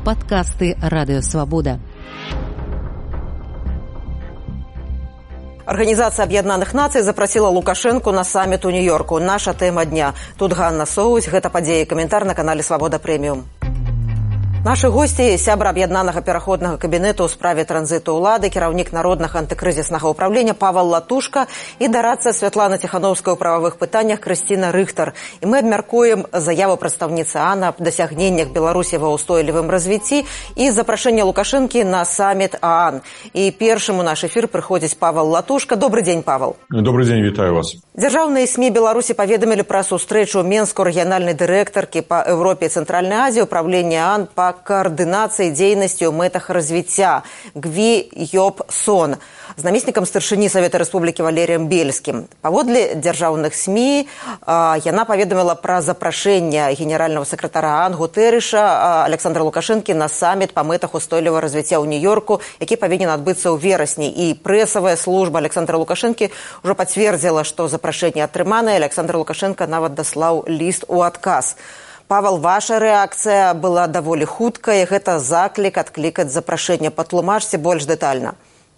Падкасты Радыёвабода. Организация Объединенных Наций запросила Лукашенко на саммит у Нью-Йорку. Наша тема дня. Тут Ганна Соусь, гэта падзеі, каментар на канале Свабода Прэміум. Нашы госці, сябра аб'яднанага пераходнага кабінету ў справе транзіту ўлады, кіраўнік народнага антыкрызіснага ўправлення Павел Латушка і дарадца Святлана Ціхановская ў прававых пытаннях Крысціна Рыхтар. І мы абмяркуем заяву прадстаўніцы ААН аб дасягненнях Беларусі ва ўстойлівым развіцці і запрашэнне Лукашэнкі на саммит ААН. І першым у наш эфір прыходзіць Павел Латушка. Добрый дзень, Павел. Добрый дзень, вітаю вас. Дзяржаўныя СМІ Беларусі паведамілі пра сустрэчу Менску рэгіянальнай дырэктаркі па Еўропе і Цэнтральнай Азіі ўправлення ААН па координации деятельности в мэтах развития Гви Йоб-Сон с наместником старшыні Совета Республики Валерием Бельским. Паводле дзяржаўных СМИ яна паведаміла пра запрашэнне генерального секретаря ААН Гутэрэша Александра Лукашэнкі на саммит па мэтах устойлівага развіцця ў Нью-Йорку, які павінен адбыцца ў верасні. І прэсавая служба Александра Лукашэнкі ўжо пацвердзіла, што запрашэнне атрыманае. Александр Лукашенко нават даслаў ліст у адказ. Павел, ваша рэакцыя была даволі хуткая. Гэта заклік адклікаць запрашэнне. Патлумачце больш дэтальна.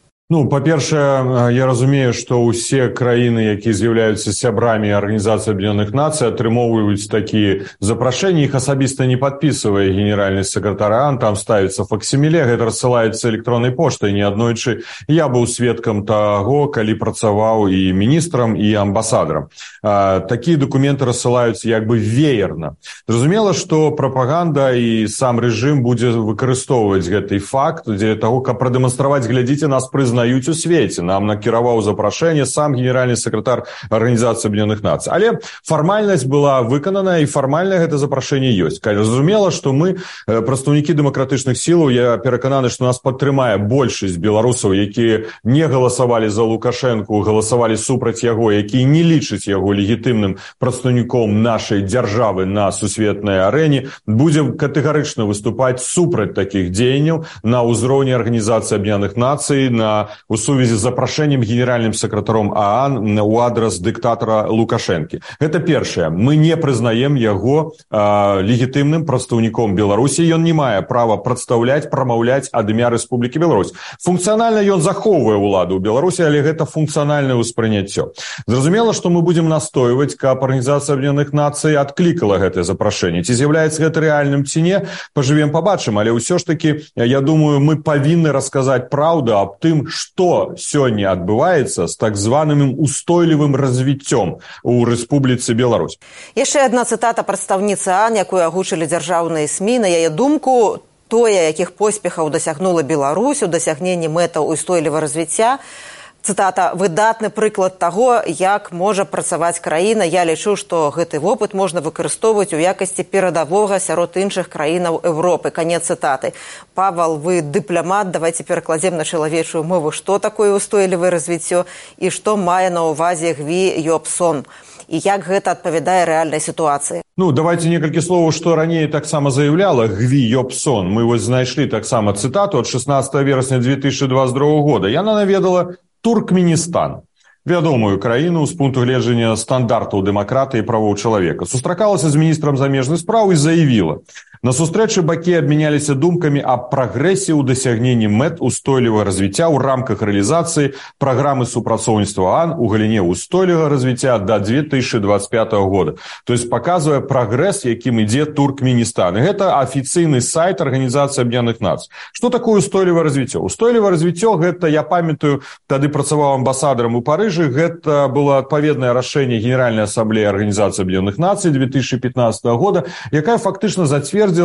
Па-першае, я разумею, што ўсе краіны, якія з'яўляюцца сябрамі Арганізацыі Аб'яднаных Нацый, атрымоўваюць такія запрашэнні. Іх асабіста не падпісвае генеральны сакратар ААН, там ставіцца факсіміле, гэта рассылаецца электроннай поштай. Неаднойчы я быў сведкам таго, калі працаваў і міністрам, і амбасадарам. Такія дакументы рассылаюцца як бы веерна. Зразумела, што прапаганда і сам рэжым будзе выкарыстоўваць гэты факт дзеля таго, каб прадэманстраваць, глядзіце, нас прызнаюць у свеце. Нам накіраваў запрашэнне сам генеральны сакратар Арганізацыі Аб'яднаных Нацый. Але фармальнасць была выканана, і фармальна гэта запрашэнне ёсць. Зразумела, што мы, прадстаўнікі дэмакратычных сілаў, я перакананы, што нас падтрымае большасць беларусаў, якія не галасавалі за Лукашэнку, галасавалі супраць яго, якія не лічаць яго легітымным прадстаўніком нашай дзяржавы на сусветнай арэне, будзе катэгарычна выступаць супраць такіх дзеянняў на ўзроўні Арганізацыі Аб'яднаных Нацый, у сувязі з запрашэннем генеральным сакратаром ААН у адрас дыктатара Лукашэнкі. Гэта першае. Мы не прызнаем яго легітымным прадстаўніком Беларусі. Ён не мае права прадстаўляць, прамаўляць ад імя Рэспублікі Беларусь. Функцыянальна ён захоўвае ўладу ў Беларусі, але гэта функцыянальнае ўспрыняццё. Зразумела, што мы будзем настойваць, каб Арганізацыя Аб'яднаных Нацый адклікала гэтае запрашэнне. Ці з'яўляецца гэта рэальным ці не, пажывем, пабачым, але ўсё ж такі, я думаю, мы павінны расказаць праўду аб тым, што сёння адбываецца з так званым устойлівым развіццём у Рэспубліцы Беларусь. Яшчэ адна цытата прадстаўніцы ААН, якую агучылі дзяржаўныя СМІ. На яе думку, тое, якіх поспехаў дасягнула Беларусь у дасягненні мэтаў устойлівага развіцця, цытата, выдатны прыклад таго, як можа працаваць краіна. Я лічу, што гэты вопыт можна выкарыстоўваць у якасці перадавога сярод іншых краінаў Европы. Канец цытаты. Павел, вы дыпламат, давайте перакладзем на чалавечую мову. Што такое устойлівае развіццё і што мае на ўвазе Гви Йоб-Сон? І як гэта адпавядае рэальнай сітуацыі? Давайте некалькі словаў, што раней таксама заяўляла Гви Йоб-Сон. Мы вось знайшлі таксама цытату ад 16 верасня 2022 года. Яна наведала Туркменістан, вядомую краіну з пункту гледжання стандартаў дэмакратыі і правоў чалавека. Сустракалася з міністрам замежных спраў і заявіла: на сустрэчы бакі абмяняліся думкамі аб прагрэсе ў дасягненні мэт устойлівага развіцця ў рамках рэалізацыі праграмы супрацоўніцтва ААН у галіне устойлівага развіцця да 2025 года. То есть паказвае прагрэс, якім ідзе Туркменістан. І гэта афіцыйны сайт Арганізацыі Аб'яднаных Нацый. Што такое устойлівае развіццё? Устойлівае развіццё, гэта, я памятаю, тады працаваў амбасадарам у Парыжы, гэта было адпаведнае рашэнне Генеральнай асамблеі Арганізацыі Аб'яднаных Нацый 2015 года, якая фактычна зацвердзіла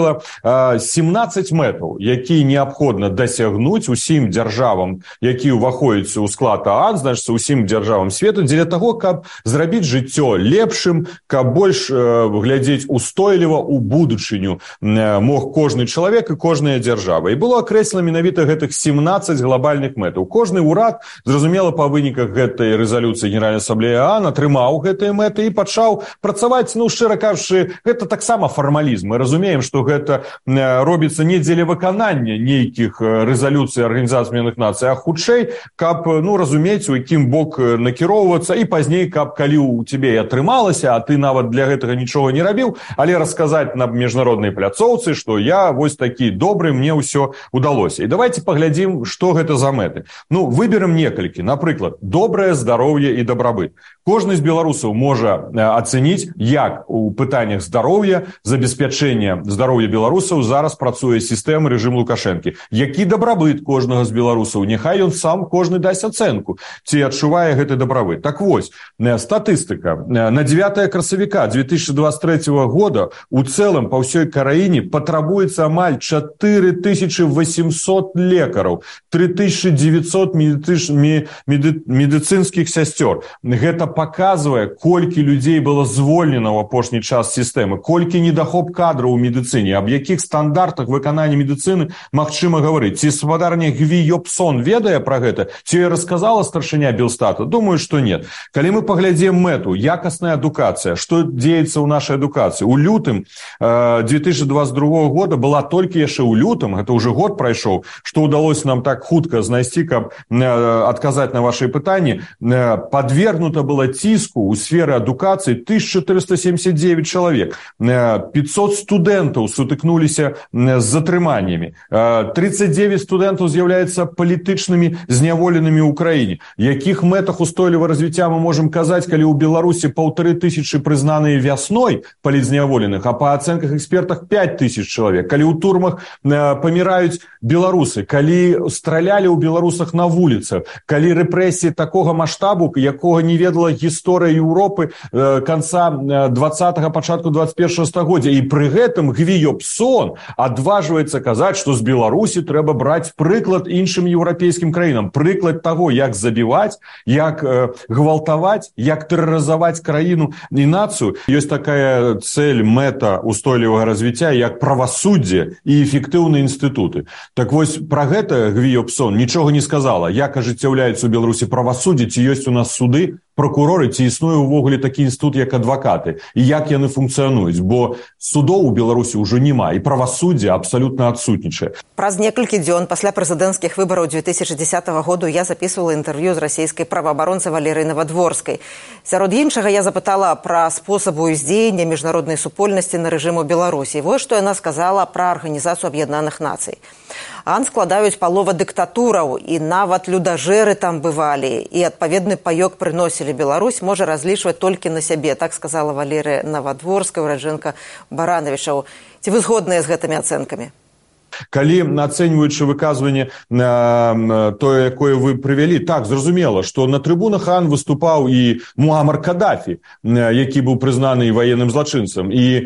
17 мэтаў, якія неабходна дасягнуць усім дзяржавам, якія ўваходзяць у склад ААН, значыцца усім дзяржавам свету, дзеля таго, каб зрабіць жыццё лепшым, каб больш глядзець устойліва ў будучыню мог кожны чалавек і кожная дзяржава. І было акрэслена менавіта гэтых 17 глобальных мэтаў. Кожны ўрад, зразумела, па выніках гэтай рэзалюцыі Генеральнай асамблеі ААН, атрымаў гэтыя мэты і пачаў працаваць, шчыра кажучы, гэта таксама фармалізм. Мы разумеем, што гэта робіцца не дзеля выканання нейкіх рэзалюцый Арганізацыі Аб'яднаных Нацый, а хутчэй, каб, разумець, у якім бок накіроўвацца, і пазней, каб калі у цябе і атрымалася, а ты нават для гэтага нічога не рабіў, але расказаць на міжнароднай пляцоўцы, што я вось такі добры, мне ўсё удалося. І давайте паглядзім, што гэта за мэты. Выберем некалькі. Напрыклад, добрае здароўе і дабрабыт. Кожны з беларусаў можа ацэніць, як у пытаннях здароўя, забеспячэння здароўя беларусаў зараз працуе сістэма рэжым Лукашэнкі. Які дабрабыт кожнага з беларусаў? Няхай ён сам кожны дасць ацэнку, ці адчувае гэты дабрабыт. Так вось, статыстыка. На 9 красавіка 2023 года у цэлым па ўсёй краіне патрабуецца амаль 4800 лекараў, 3900 медыцынскіх сясцёр. Гэта паказвае, колькі людзей было звольнена ў апошні час сістэмы, колькі недахоп кадраў у медыцыне, аб якіх стандартах выканання медыцыны магчыма гаварыць. Ці спадарня Гві Йопсон ведае пра гэта? Ці расказала старшыня Белстата? Думаю, што нет. Калі мы паглядзім мэту, якасная адукацыя, што дзеецца ў нашай адукацыі? У лютым 2022 года была толькі яшчэ ў лютым, гэта ўжо год прайшоў, што ўдалося нам так хутка знайсці, каб адказаць на вашы пытанні, подвергнута была ціску ў сферы адукацыі 1479 чалавек. 500 студэнтаў сутыкнуліся з затрыманнямі. 39 студэнтаў з'яўляюцца палітычнымі зняволенымі ў краіне. Якіх мэтах устойлівага развіцця мы можам казаць, калі ў Беларусі 1500 прызнаныя вясной палітзняволеных, а па ацэнках экспертах 5000 чалавек. Калі ў турмах паміраюць беларусы, калі стралялі ў беларусах на вуліцах, калі рэпрэсіі такога маштабу, якога не ведала гісторыя Еўропы канца 20-го, пачатку 21-го стагоддзя. І пры гэтым Гві Йопсон адважваецца казаць, што з Беларусі трэба браць прыклад іншым еўрапейскім краінам. Прыклад таго, як забіваць, як гвалтаваць, як тэрарызаваць краіну і нацыю. Ёсць такая цэль, мэта устойлівага развіцця, як правасуддзе і эфектыўныя інстытуты. Так вось, пра гэта Гві Йопсон нічога не сказала. Як ажыццяўляецца ў Беларусі правасуддзе, ці ёсць у нас суды, прокуроры, ці існуе ўвогуле такі інстытут, як адвакаты, і як яны функцыянуюць, бо судоў у Беларусі ўжо няма, і правасуддзе абсалютна адсутнічае. Праз некалькі дзён пасля прэзідэнцкіх выбараў 2010 году я записывала інтэрв'ю з расійскай праваабаронцы Валерыі Навадворскай. Сярод іншага я запытала пра спосабы ўздзеяння міжнароднай супольнасці на рэжым у Беларусі. Вось што яна сказала пра Арганізацыю Аб'яднаных Нацый. ААН складаюць палова дыктатураў, і нават людажэры там бывалі, і адпаведны паёк прыносілі. Беларусь можа разлічваць толькі на сябе, так сказала Валерыя Навадворская, ураджэнка Баранавічаў. Ці вы згодныя з гэтымі ацэнкамі? Калі, ацэньваючы выказванне тое, якое вы прывялі, так, зразумела, што на трыбунах ААН выступаў і Муамар Кадафі, які быў прызнаны ваенным злачынцам, і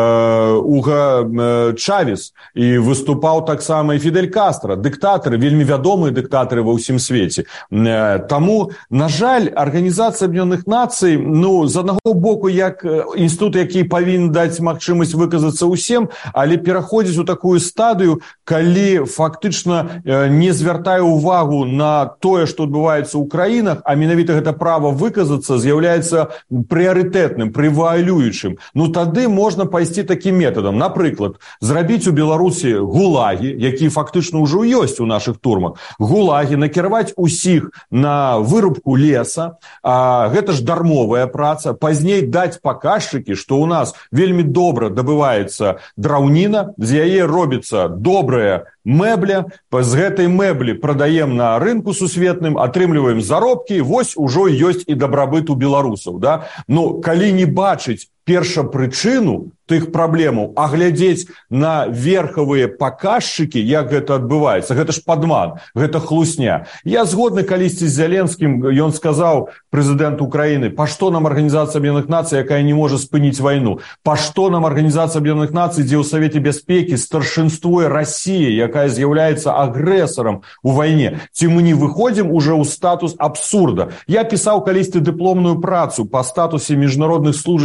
Уга Чавес, і выступаў таксама і Фідель Кастра, дыктатары, вельмі вядомыя дыктатары ва ўсім свеце. Таму, на жаль, Арганізацыя Аб'яднаных Нацый, з аднаго боку, як інстытут, які павінен даць магчымасць выказацца ўсім, але пераходзіць у такую стадыю, калі фактычна не звяртае ўвагу на тое, што адбываецца ў краінах, а менавіта гэта права выказацца з'яўляецца прыярытэтным, прывалюючым. Тады можна пайсці такім метадам. Напрыклад, зрабіць у Беларусі гулагі, якія фактычна ўжо ёсць у нашых турмах. Гулагі, накіраваць усіх на вырубку леса, гэта ж дармовая праца, пазней даць паказчыкі, што ў нас вельмі добра дабываецца драўніна, з яе робіцца добрая мэбля, з гэтай мэблі прадаем на рынку сусветным, атрымліваем заробкі, вось ужо ёсць і дабрабыт у беларусаў. Калі не бачыць першапрычыну тых праблемаў, а глядзець на верхавыя паказчыкі, як гэта адбываецца, гэта ж падман, гэта хлусня. Я згодны калісьці з Зяленскім, ён сказаў, прэзідэнт Украіны, па што нам Арганізацыя Аб'яднаных Нацый, якая не можа спыніць вайну? Па што нам Арганізацыя Аб'яднаных Нацый, дзе ў Савеце бяспекі старшынствуе Расія, якая з'яўляецца агрэсарам у вайне? Ці мы не выходзім уже ў статус абсурда? Я пісаў калісьці дыпломную працу па статусе міжнародных служачых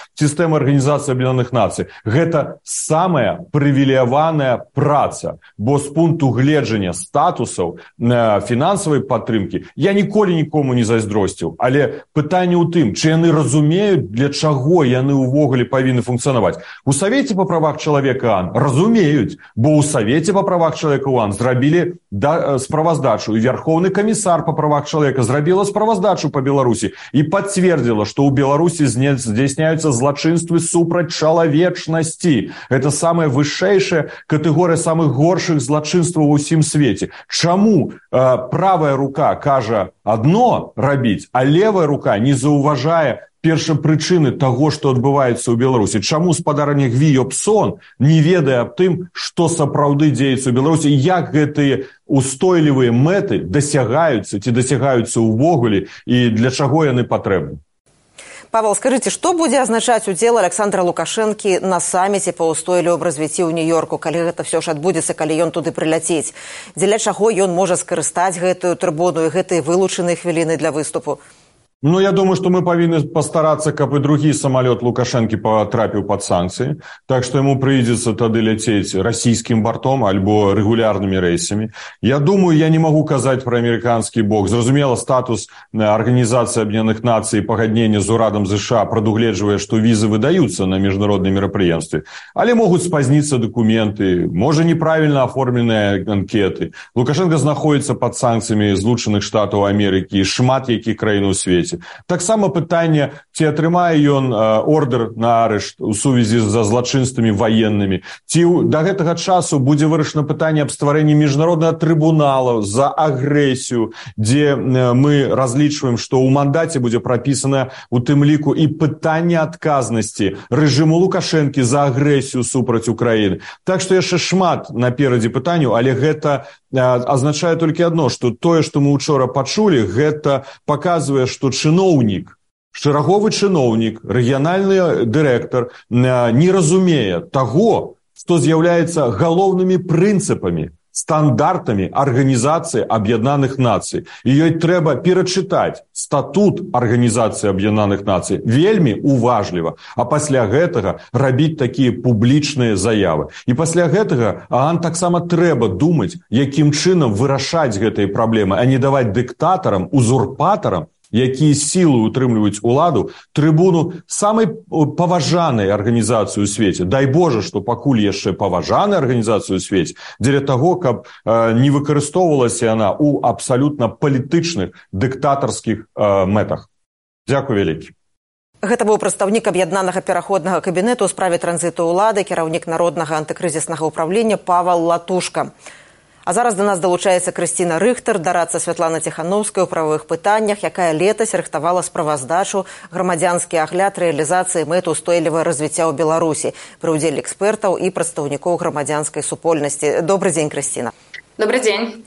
сістэмы Арганізацыі Аб'яднаных Нацый. Гэта самая прывілеяваная праца, бо з пункту гледжання статусаў фінансавай падтрымкі я ніколі нікому не зайздросціў, але пытанне ў тым, ці яны разумеюць, для чаго яны ўвогуле павінны функцыянаваць. У Савеце па правах чалавека АН разумеюць, бо ў Савеце па правах чалавека АН зрабілі справаздачу, і Верховны камісар па правах чалавека зрабіла справаздачу па Беларусі і пацвердзіла, што ў Беларусі здзяйсняюцца злачынствы супраць чалавечнасці. Гэта самая вышэйшая катэгорыя самых горшых злачынстваў ва ўсім свеце. Чаму правая рука кажа адно рабіць, а левая рука не заўважае першапрычыны таго, што адбываецца ў Беларусі? Чаму спадарня Гві Йоп Сон не ведае аб тым, што сапраўды дзеецца ў Беларусі, як гэтыя устойлівыя мэты дасягаюцца ці дасягаюцца ўвогуле і для чаго яны патрэбны? Павел, скажите, что будет означать удел Александра Лукашенко на саммите по устойлівому развіццю ў Нью-Йорку, калі гэта все ж адбудзецца, калі ён туды прыляцець? Дзеля чаго ён можа скарыстаць гэтую трыбуну і гэтыя вылучаныя хвіліны для выступу? Ну, я думаю, что мы повинны постараться, каб и другі самолет Лукашенко потрапіў под санкции, так что ему придется тады лететь российским бортом альбо регулярными рейсами. Я думаю, я не могу казать про американский бок. Зразумела, статус Организации Объединенных Наций и пагаднення з урадам США прадугледжвае, что визы выдаются на международные мероприятия, але могут спазниться документы, может неправильно оформленные анкеты. Лукашенко знаходится под санкциями Злучаных Штатаў Америки и шмат якіх краін у свеце. Таксама пытанне, ці атрымае ён ордер на арышт у сувязі за злачынствамі ваеннымі, ці да гэтага часу будзе вырашана пытанне аб стварэнні міжнароднага трыбунала за агрэсію, дзе мы разлічваем, што ў мандаце будзе прапісана у тым ліку і пытанне адказнасці рэжыму Лукашэнкі за агрэсію супраць Украіны. Так што яшчэ шмат наперадзе пытанняў, але гэта азначае толькі адно, што тое, што мы учора пачулі, гэта паказвае, што чыноўнік, шэраговы чыноўнік, рэгіянальны дырэктар не разумее таго, што з'яўляецца галоўнымі прынцыпамі, стандартамі Арганізацыі Аб'яднаных Нацый. І ёй трэба перачытаць статут Арганізацыі Аб'яднаных Нацый вельмі уважліва, а пасля гэтага рабіць такія публічныя заявы. І пасля гэтага ААН таксама трэба думаць, якім чынам вырашаць гэтыя праблемы, а не даваць дыктатарам, узурпатарам, якія сілы утрымліваюць уладу, трыбуну самай паважанай арганізацыі ў свеце. Дай Божа, што пакуль яшчэ паважанай арганізацыі ў свеце, дзеля таго, каб не выкарыстоўвалася яна ў абсалютна палітычных, дыктатарскіх мэтах. Дзякуй вялікі. Гэта быў прадстаўнік аб'яднанага пераходнага кабінету ў справе транзіту ўлады, кіраўнік народнага антыкрызіснага ўправлення Павел Латушка. А зараз до нас долучаецца Крысціна Рыхтар, дарадца Святлана Ціхановская ў правовых пытаннях, якая летась рыхтавала справаздачу «Грамадзянскі агляд рэалізацыі мэт устойлівага развіцця ў Беларусі» пры ўдзеле экспертаў і прадстаўнікоў грамадзянскай супольнасці. Добрый дзень, Крысціна. Добрый дзень.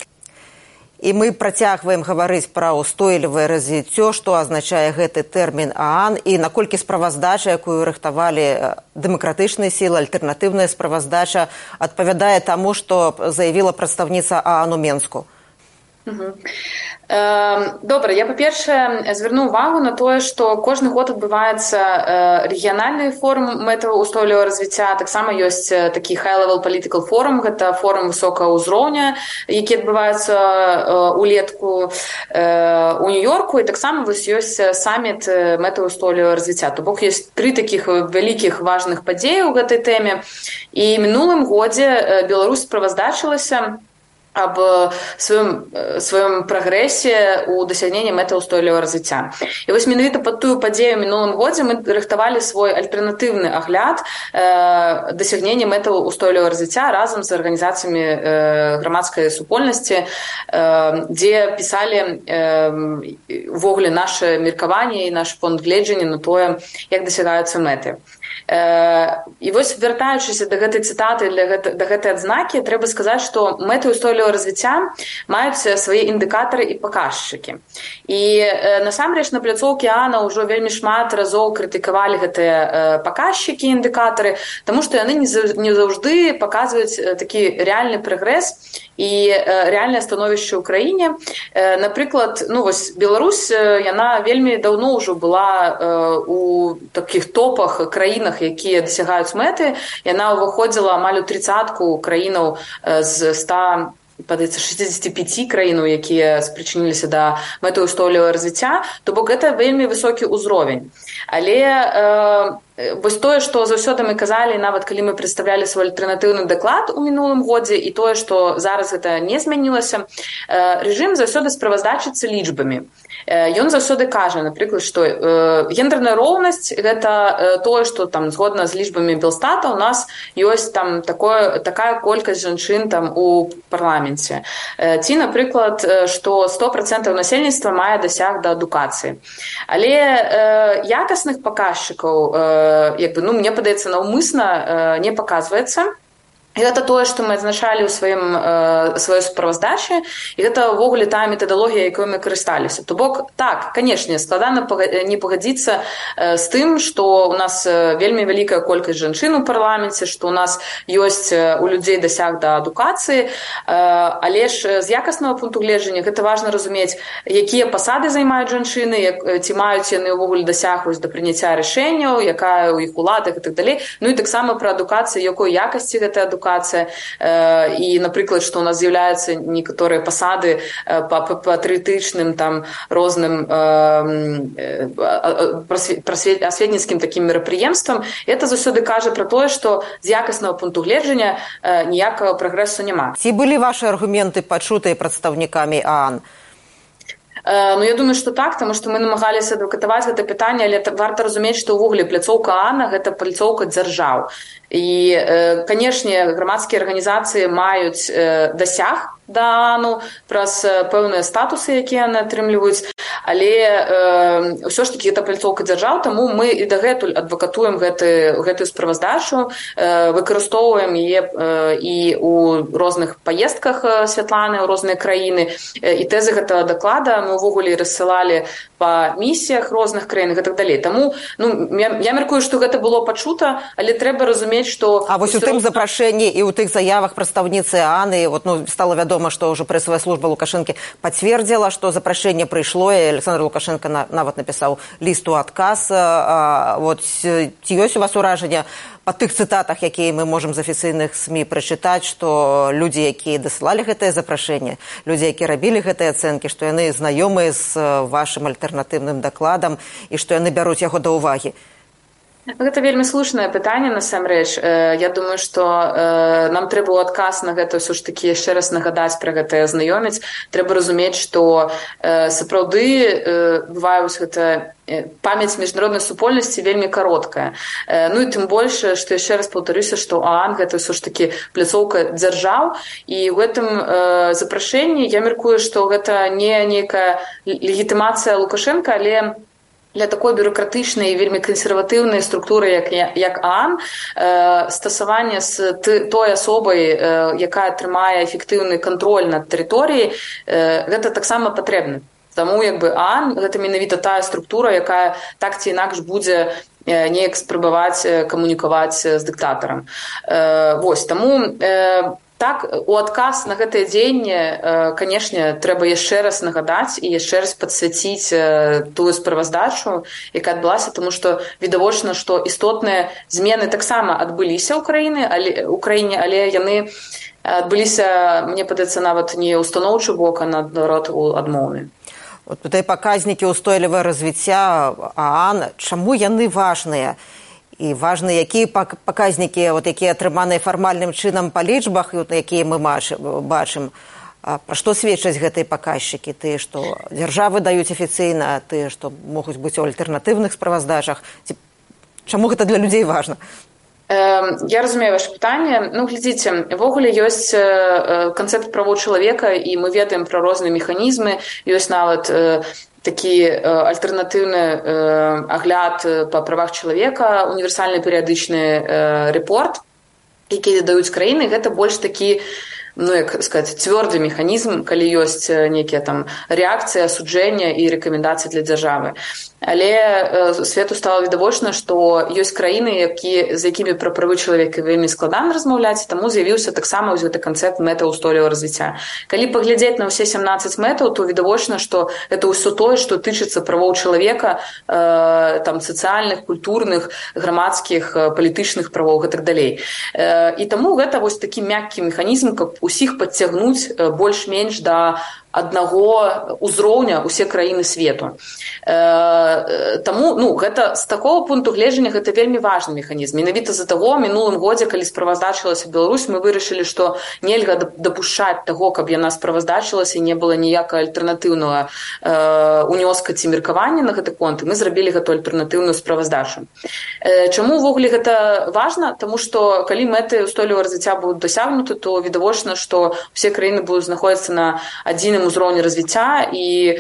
І мы працягваем гаварыць пра ўстойлівае развіццё, што азначае гэты тэрмін ААН, і наколькі справаздача, якую рыхтавалі дэмакратычныя сілы, альтэрнатыўная справаздача, адпавядае таму, што заявіла прадстаўніца ААН у Менску. Добра, я, па-першае, звярну ўвагу на тое, што кожны год адбываецца рэгіянальны форум мэтаў устойлівага развіцця, таксама ёсць такі high-level political forum, гэта форум высокага ўзроўня, які адбываецца улетку у Нью-Йорку, і таксама ёсць саміт мэтаў устойлівага развіцця. То бок ёсць тры такіх вялікіх важных падзеі ў гэтай тэме, і мінулым годзе Беларусь справаздачылася аб сваём прагрэсе ў дасягненні мэтаў устойлівага развіцця. І вось менавіта пад тую падзею мінулым годзе мы рыхтавалі свой альтэрнатыўны агляд дасягнення мэтаў устойлівага развіцця разам з арганізацыямі грамадскай супольнасці, дзе пісалі увогуле наша меркаванне і наш пункт гледжання на тое, як дасягаюцца мэты. І вось, вяртаючыся да гэтай цытаты, да гэтай адзнакі, трэба сказаць, што мэты ўстойлівага развіцця маюць свае індыкатары і паказчыкі. І насамрэч на пляцоўкі ААНа ўжо вельмі шмат разоў крытыкавалі гэтыя паказчыкі, індыкатары, таму што яны не заўжды паказваюць такі рэальны прагрэс і рэальнае становішча ў краіне. Напрыклад, вось Беларусь, яна вельмі даўно ўжо была у такіх топах краінах, якія дасягаюць мэты. Яна ўваходзіла амаль у 30-ку краінаў з 65 краінаў, якія спрычыніліся да мэты ўстойлівага развіцця, то бок гэта вельмі высокі ўзровень. Але вось тое, што заўсёды мы казалі, нават калі мы прадстаўлялі свой альтэрнатыўны даклад у мінулым годзе, і тое, што зараз гэта не змянілася, рэжым заўсёды справаздачыцца лічбамі. Ён заўсёды кажа, напрыклад, што гендерная роўнасць – гэта тое, што там згодна з лічбамі Белстата у нас ёсць там такая колькасць жанчын там у парламенце. Ці, напрыклад, што 100% насельніцтва мае дасяг да адукацыі. Але якасных паказчыкаў, мне падаецца, наўмысна не паказваецца. І гэта тое, што мы адзначалі ў сваёй справаздачы, і гэта ўвогуле тая метадалогія, якой мы карысталіся. То бок, так, канешне, складана не пагадзіцца з тым, што ў нас вельмі вялікая колькасць жанчын у парламенце, што ў нас ёсць у людзей дасяг да адукацыі, але ж з якаснага пункту гледжання гэта важна разумець, якія пасады займаюць жанчыны, ці маюць яны ўвогуле дасяг да прыняцця рашэнняў, якая ў іх улада і так далей. Ну і таксама пра адукацыю, якой якасці гэтая адукацыя. І, напрыклад, што ў нас з'яўляюцца некаторыя пасады па патрыятычным там розным асветніцкім такім мерапрыемствам. Это заўсёды кажа пра тое, што з якаснага пункту гледжання ніякага прагрэсу няма. Ці былі вашы аргументы пачутыя прадстаўнікамі ААН? Я думаю, што так, таму што мы намагаліся адвакатаваць гэта пытанне, але варта разумець, што ўвогуле пляцоўка ААНа – гэта пляцоўка дзяржаў. І, канешне, грамадскія арганізацыі маюць дасяг да ААНу праз пэўныя статусы, якія яны атрымліваюць, але ўсё ж такі гэта пляцоўка дзяржаў, таму мы і дагэтуль адвакатуем гэтую справаздачу, выкарыстоўваем яе і ў розных паездках Святланы ў розныя краіны, і тэзы гэтага даклада мы ўвогуле рассылалі па місіях розных краінах і так далей. Таму я мяркую, што гэта было пачута, але трэба разумець, што... А вось у тым запрашэнні і ў тых заявах прадстаўніцы ААН, стала вядома, што ўжо прэсавая служба Лукашэнкі пацвердзіла, што запрашэнне прыйшло, і Александр Лукашенко нават напісаў ліст у адказ. Ці ёсць у вас уражанне па тых цытатах, якія мы можам з афіцыйных СМІ прачытаць, што людзі, якія дасылалі гэтае запрашэнне, людзі, якія рабілі гэтыя ацэнкі, што яны знаёмыя з вашым альтэрнатыўным дакладам і што яны бяруць яго да ўвагі? Гэта вельмі слушнае пытанне, насамрэч. Я думаю, што нам трэба ў адказ на гэта ўсё ж такі яшчэ раз нагадаць пра гэта, знаёміць. Трэба разумець, што сапраўды бывае гэта памяць міжнароднай супольнасці вельмі кароткая. Ну і тым больш, што яшчэ раз паўтарюся, што ААН гэта ўсё ж такі пляцоўка дзяржаў, і ў гэтым запрашэнні я мяркую, што гэта не нейкая легітымацыя Лукашенка, але для такой бюрократычнай і вельмі кансерватыўнай структуры, як ААН, стасаванне з той асобай, якая трымае эфектыўны кантроль над тэрыторыяй, гэта таксама патрэбна. Таму ААН гэта менавіта тая структура, якая так ці інакш будзе неяк спрабаваць камунікаваць з дыктатарам. Таму так, у адказ на гэтае дзеянне, канешне, трэба яшчэ раз нагадаць і яшчэ раз падсвяціць тую справаздачу, якая адбылася, таму што відавочна, што істотныя змены таксама адбыліся ў краіне, але яны адбыліся, мне падаецца, нават не ўстаноўчы бок, а наадварот адмоўны. Tutaj паказнікі ўстойлівага развіцця ААН, чаму яны важныя? І важны, якія паказнікі, якія атрыманыя фармальным чынам па лічбах, якія мы бачым, пра што сведчаць гэтыя паказчыкі? Тыя, што дзяржавы даюць афіцыйна, тыя, што могуць быць у альтэрнатыўных справаздачах. Чаму гэта для людзей важна? Я разумею ваше пытанне. Глядзіце, ўвогуле ёсць канцэпт правоў чалавека, і мы ведаем пра розныя механізмы, ёсць нават такі альтэрнатыўны агляд па правах чалавека, універсальны перыядычны рэпорт, які даюць краіны, гэта больш такі, як сказаць, цвёрды механізм, калі ёсць нейкія там рэакцыі, асуджэння і рэкамендацыі для дзяржавы. Але свету стала відавочна, што ёсць краіны, з якімі пра правы чалавека вельмі складана размаўляць, таму з'явіўся таксама вось гэты канцэпт мэтаў устойлівага развіцця. Калі паглядзець на ўсе 17 мэтаў, то відавочна, што гэта ўсё тое, што тычыцца правоў чалавека, там сацыяльных, культурных, грамадскіх, палітычных правоў і так далей. І таму гэта вось такі мяккі механізм, каб усіх падцягнуць больш-менш да аднаго ўзроўня ўсе краіны свету. Таму, гэта з такого пункту гледжання гэта вельмі важны механізм. Менавіта з-за таго, мінулым годзе, калі справаздачылася Беларусь, мы вырашылі, што нельга дапушчаць таго, каб яна справаздачылася і не было ніякага альтэрнатыўнага унёска ці меркавання на гэты конт, і мы зрабілі гэту альтэрнатыўную справаздачу. Чаму ўвогуле гэта важна? Таму што калі мэты ўстойлівага развіцця будуць дасягнуты, то відавочна, што ўсе краіны будуць знаходзіцца на адзіным узроўні развіцця і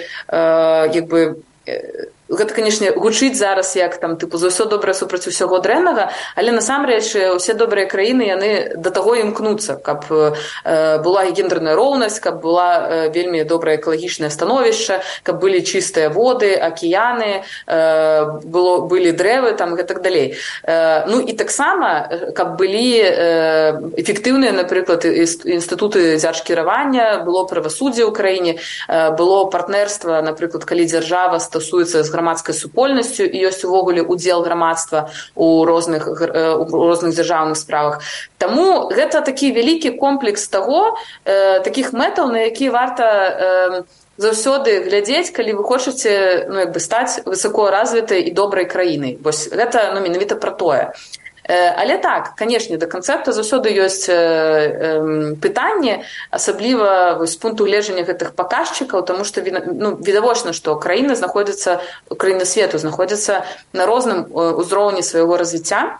гэта, канешне, гучыць зараз як там тыпу за ўсё добрае супраць усяго дрэннага, але насамрэч усе добрыя краіны яны да таго імкнуцца, каб была гендерная роўнасць, каб была вельмі добрае экалагічнае становішча, каб былі чыстыя воды, акіяны, былі дрэвы там і так далей. І таксама, каб былі эфектыўныя, напрыклад, інстытуты дзяржкіравання, было правасуддзе ў краіне, было партнерства, напрыклад, калі дзяржава стасуецца з грамадскай супольнасцю і ёсць увогуле удзел грамадства ў розных дзяржаўных справах. Таму гэта такі вялікі комплекс таго, такіх мэтаў, на які варта заўсёды глядзець, калі вы хочаце стаць высокоразвітай і добрай краінай. Вось гэта менавіта пра тое. Але так, канешне, да канцэпта заўсёды ёсць пытанні, асабліва з пункту гледжання гэтых паказчыкаў, таму што відавочна, што краіны свету знаходзяцца на розным узроўні свайго развіцця.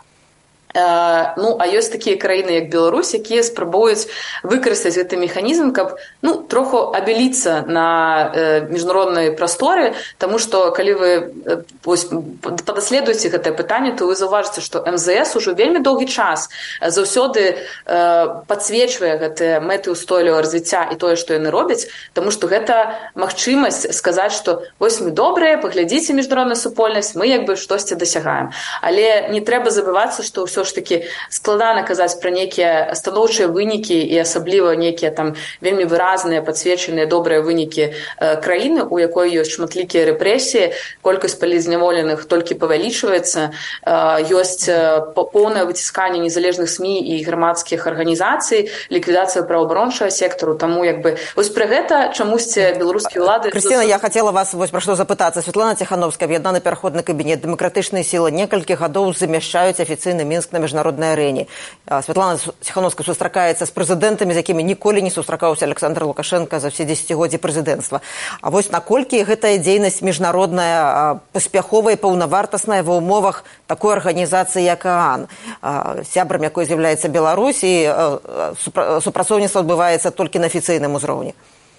А ёсць такія краіны, як Беларусь, якія спрабуюць выкарыстаць гэты механізм, каб троху абеліцца на міжнароднай прасторы, таму што калі вы падаследуеце гэтае пытанне, то вы заўважыце, што МЗС ужо вельмі доўгі час заўсёды падсвечвае гэтыя мэты ўстойлівага развіцця і тое, што яны робяць, таму што гэта магчымасць сказаць, што вось мы добрыя, паглядзіце міжнародную супольнасць, мы штосьці дасягаем. Але не трэба забывацца, што ўсё ж такі складана казаць пра нейкія станоўчыя вынікі і асабліва нейкія там вельмі выразныя, падсвечаныя добрыя вынікі краіны, у якой ёсць шматлікія рэпрэсіі, колькасць палізняволеных толькі павялічваецца, ёсць поўнае выцісканне незалежных СМІ і грамадскіх арганізацый, ліквідацыя праваабарончага сектару. Таму вось пра гэта чамусьці беларускія ўлады... Крысціна, я хацела вас вось пра што запытацца. Святлана Ціхановская, аб'яднаны пераходны кабінет, дэмакратычныя сілы некалькі гадоў замяшчаюць афіцыйны Мінск на міжнароднай арэне. Святлана Ціхановская сустракаецца з прэзідэнтамі, з якімі ніколі не сустракаўся Александр Лукашенко за ўсе 10годдзі прэзідэнцтва. А вось наколькі гэтая дзейнасць міжнародная паспяховая і паўнавартасная ва ўмовах такой арганізацыі, як ААН, сябрам якой з'яўляецца Беларусь, і супрацоўніцтва адбываецца толькі на афіцыйным узроўні?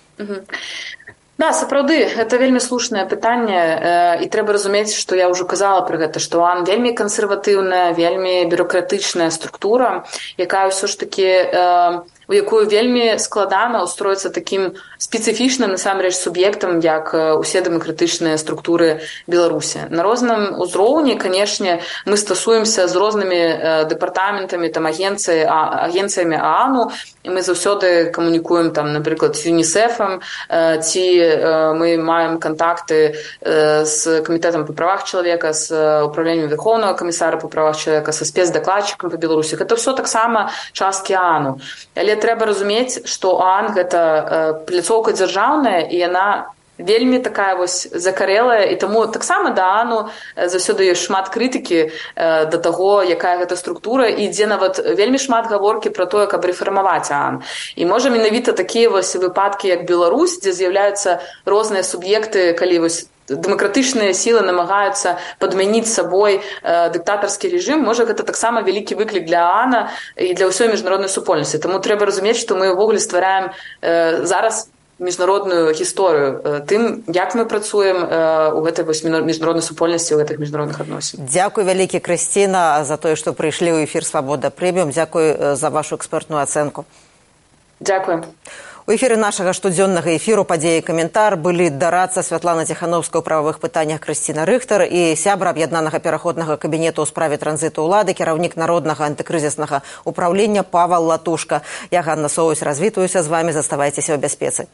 Да, сапраўды, гэта вельмі слушнае пытанне, і трэба разумець, што я ўжо казала пра гэта, што ААН вельмі кансерватыўная, вельмі бюрократычная структура, якая ўсё ж такі, у якую вельмі складана устроіцца такім спецыфічным, насамрэч, суб'ектам, як усе дэмакратычныя структуры Беларусі. На розным узроўні, канешне, мы стасуемся з рознымі дэпартаментамі, там, агенцыямі ААНу, і мы заўсёды камунікуем, там, напрыклад, з ЮНІСЕФам, ці мы маем кантакты з камітэтам па правах чалавека, з управленнем Верховнага камісара па правах чалавека, са спецдакладчыкам па Беларусі. Гэта ўсё таксама часткі ААНу. Але трэба разумець, што ААН гэта пляцоўка дзяржаўная, і яна вельмі такая вось закарэлая, і таму таксама да ААНу заўсёды ёсць шмат крытыкі да таго, якая гэта структура, і ідзе нават вельмі шмат гаворкі пра тое, каб рэфармаваць ААН. І можа менавіта такія вось выпадкі, як Беларусь, дзе з'яўляюцца розныя суб'екты, калі вось дэмакратычныя сілы намагаюцца падмяніць сабой дыктатарскі рэжым, можа гэта таксама вялікі выклік для ААНа і для ўсёй міжнароднай супольнасці. Таму трэба разумець, што мы ўвогуле ствараем зараз міжнародную гісторыю тым, як мы працуем у гэтай міжнароднай супольнасці, у гэтых міжнародных адносінах. Дзякуй вялікі, Крысціна, за тое, што прыйшлі ў эфір «Свабода Прэміум». Дзякуй за вашу экспертную ацэнку. Дзякуй. У эфіры нашага штодзённага эфіру «Падзеі і каментар» былі дарацца Святлана Ціхановская ў прававых пытаннях, Крысціна Рыхтар і сябра аб'яднанага пераходнага кабінету ў справе транзіту ўлады, кіраўнік народнага антыкрызіснага ўправлення Павал Латушка. Я, Ганна Соусь, развітваюся з вамі. Заставайцеся ў бяспецы.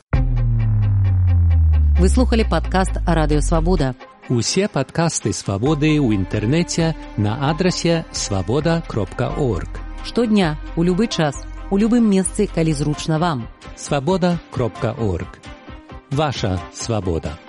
Вы слухали падкаст «Радыё Свабода». Усе падкасты «Свабоды» ў інтэрнэце на адрасе swaboda.org. Штодня, у любы час, у любым месцы, калі зручна вам. swaboda.org. Ваша свабода.